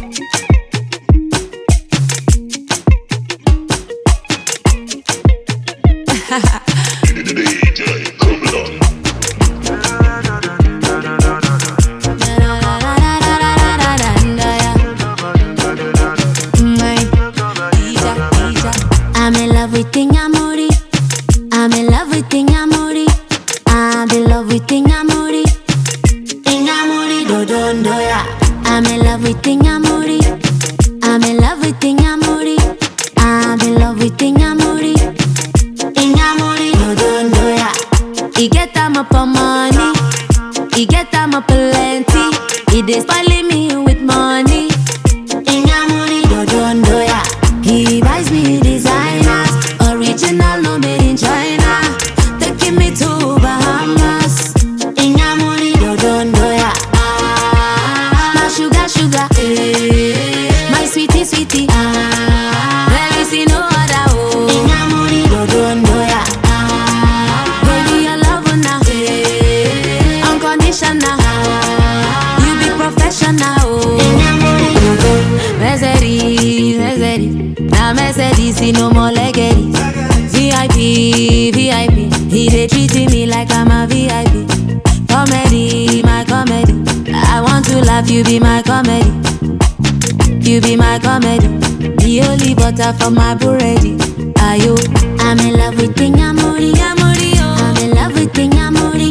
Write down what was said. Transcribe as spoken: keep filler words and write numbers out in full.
I'm in love with Inyamuri. I'm in love with Inyamuri. I'm in love with Inyamuri. Inyamuri do don do ya. I'm in love with Inyamuri. I'm in love with Inyamuri. I'm in love with Inyamuri. Inyamuri do don do ya. He get them up on money. He get them up plenty. He dey spoiling me with money. Inyamuri do don do ya. He buys me designers, original, no made in China. Taking me to Bahamas. Inyamuri do don do ya. My sugar, sugar, eh. My sweetie, sweetie, ah. There is no other, oh. Inyamuri do don do ya. Baby, your love now, eh. Unconditional, you be professional, oh. Inyamuri do don. Mercedes, Mercedes. Now Mercedes, no more leggedy. V I P, V I P. He dey treating me like I'm a V I P. Comedy, my comedy. I want to laugh, you be my comedy. You be my comedy. The only butter for my buredi. Ayo, I'm in love with Inyamuri. I'm in love with Inyamuri.